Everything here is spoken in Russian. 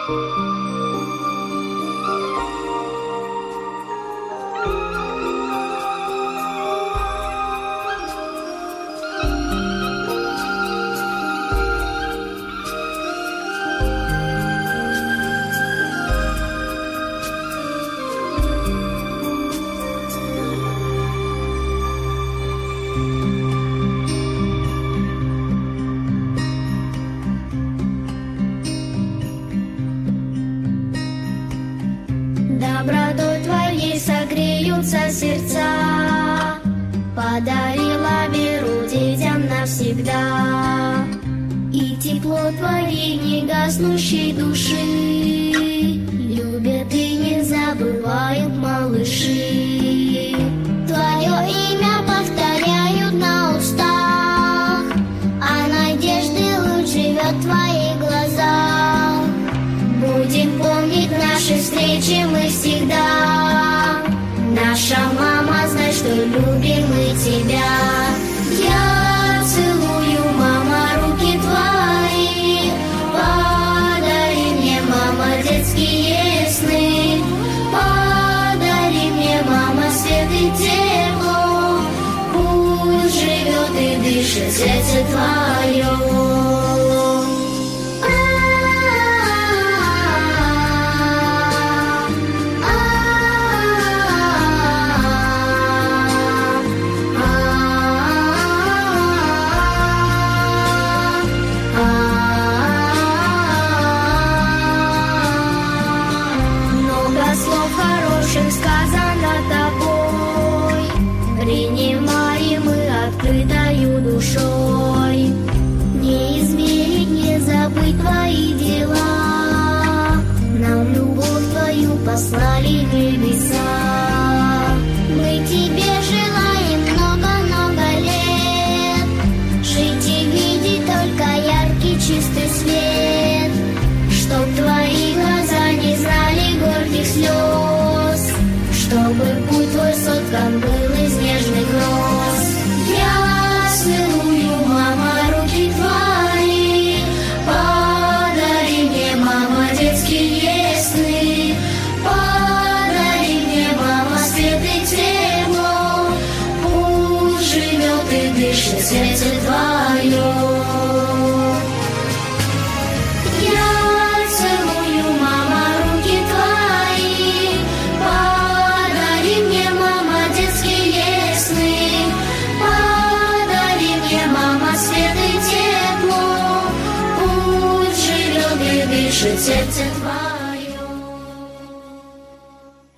Добротой Твоей согреются сердца, подарила веру детям навсегда. И тепло Твоей негаснущей души любят и не забывают малыши. Твое имя повторяют на устах, а надежды луч живет в Твоих глазах. Будем помнить наши встречи мы всегда. Наша мама, знай, что любим мы тебя. Я целую, мама, руки твои. Подари мне, мама, детские сны. Подари мне, мама, свет и тепло. Пусть живет и дышит сердце твое. Сказано тобой, принимаем мы открытою душой. Не измерить, не забыть твои дела, нам любовь твою послали небеса. Мы тебе желаем много-много лет, жить и видеть только яркий чистый свет, чтоб твои глаза не знали горьких слез, чтобы путь твой соткан был из нежных роз. Я целую, мама, руки твои. Подари мне, мама, детские сны. Подари мне, мама, свет и тепло. Пусть живет и дышит сердце твое. Дышит сердце твое.